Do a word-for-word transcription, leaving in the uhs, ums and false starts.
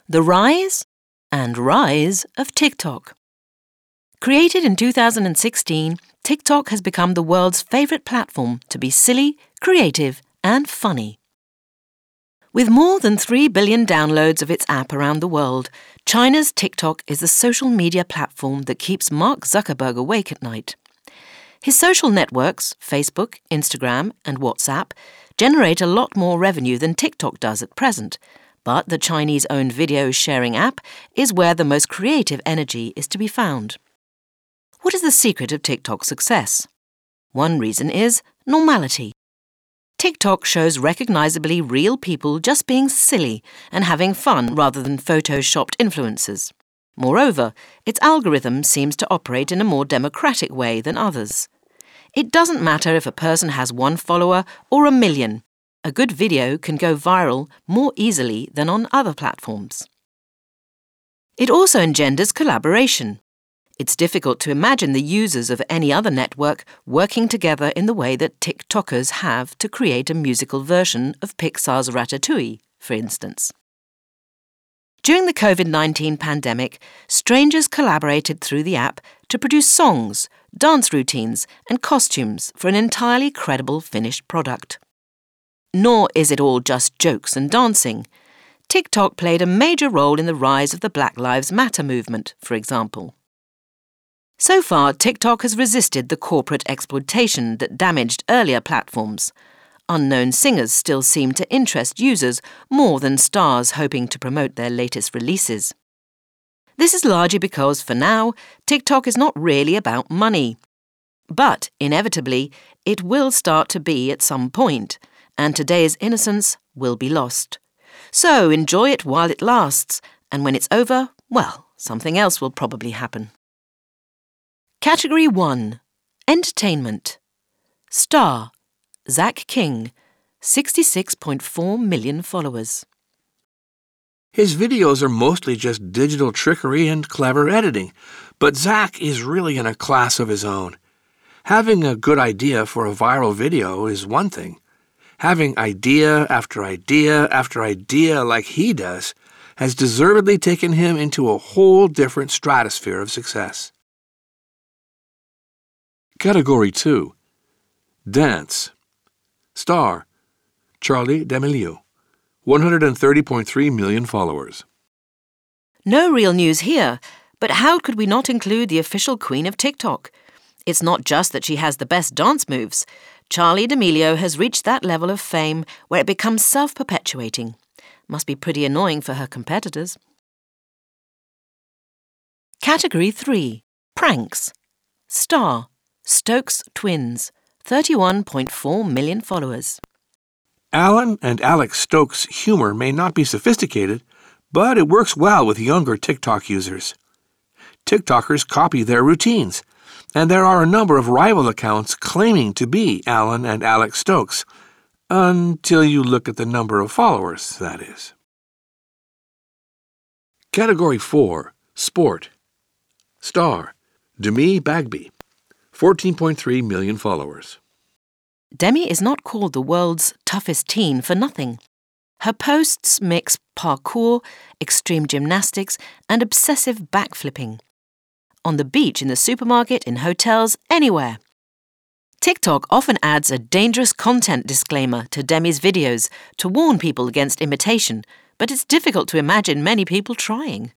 The rise and rise of TikTok. Created in two thousand sixteen, TikTok has become the world's favourite platform to be silly, creative and funny. With more than three billion downloads of its app around the world, China's TikTok is the social media platform that keeps Mark Zuckerberg awake at night. His social networks, Facebook, Instagram and WhatsApp, generate a lot more revenue than TikTok does at present, but the Chinese-owned video sharing app is where the most creative energy is to be found. What is the secret of TikTok's success? One reason is normality. TikTok shows recognisably real people just being silly and having fun rather than photoshopped influencers. Moreover, its algorithm seems to operate in a more democratic way than others. It doesn't matter if a person has one follower or a million. A good video can go viral more easily than on other platforms. It also engenders collaboration. It's difficult to imagine the users of any other network working together in the way that TikTokers have to create a musical version of Pixar's Ratatouille, for instance. During the COVID nineteen pandemic, strangers collaborated through the app to produce songs, dance routines and costumes for an entirely credible finished product. Nor is it all just jokes and dancing. TikTok played a major role in the rise of the Black Lives Matter movement, for example. So far, TikTok has resisted the corporate exploitation that damaged earlier platforms. Unknown singers still seem to interest users more than stars hoping to promote their latest releases. This is largely because, for now, TikTok is not really about money. But, inevitably, it will start to be at some point, and today's innocence will be lost. So enjoy it while it lasts, and when it's over, well, something else will probably happen. Category one. Entertainment. Star. Zach King, sixty-six point four million followers. His videos are mostly just digital trickery and clever editing, but Zach is really in a class of his own. Having a good idea for a viral video is one thing. Having idea after idea after idea like he does has deservedly taken him into a whole different stratosphere of success. Category two. Dance. Star. Charli D'Amelio, one hundred thirty point three million followers. No real news here, but how could we not include the official queen of TikTok? It's not just that she has the best dance moves. Charli D'Amelio has reached that level of fame where it becomes self-perpetuating. Must be pretty annoying for her competitors. Category three. Pranks. Star. Stokes Twins, thirty-one point four million followers. Alan and Alex Stokes' humor may not be sophisticated, but it works well with younger TikTok users. TikTokers copy their routines, and there are a number of rival accounts claiming to be Alan and Alex Stokes, until you look at the number of followers, that is. Category four. Sport. Star. Demi Bagby, fourteen point three million followers. Demi is not called the world's toughest teen for nothing. Her posts mix parkour, extreme gymnastics, and obsessive backflipping. On the beach, in the supermarket, in hotels, anywhere. TikTok often adds a dangerous content disclaimer to Demi's videos to warn people against imitation, but it's difficult to imagine many people trying.